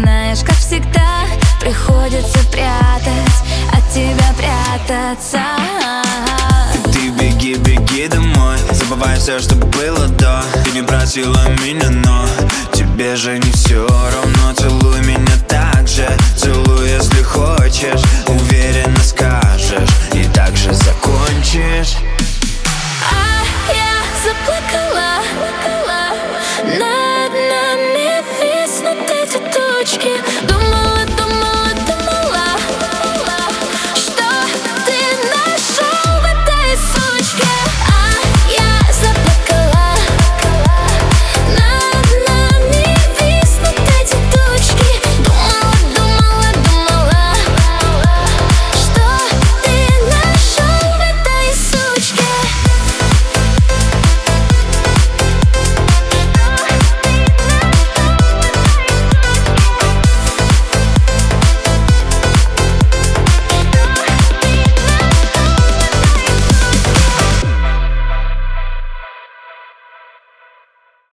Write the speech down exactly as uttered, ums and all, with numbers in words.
знаешь, как всегда, приходится прятать от тебя прятаться. Ты беги, беги домой, забывай все, что было до. Ты не просила меня, но тебе же не все равно. Целуй меня так же, целуй, если хочешь, уверенно скажешь.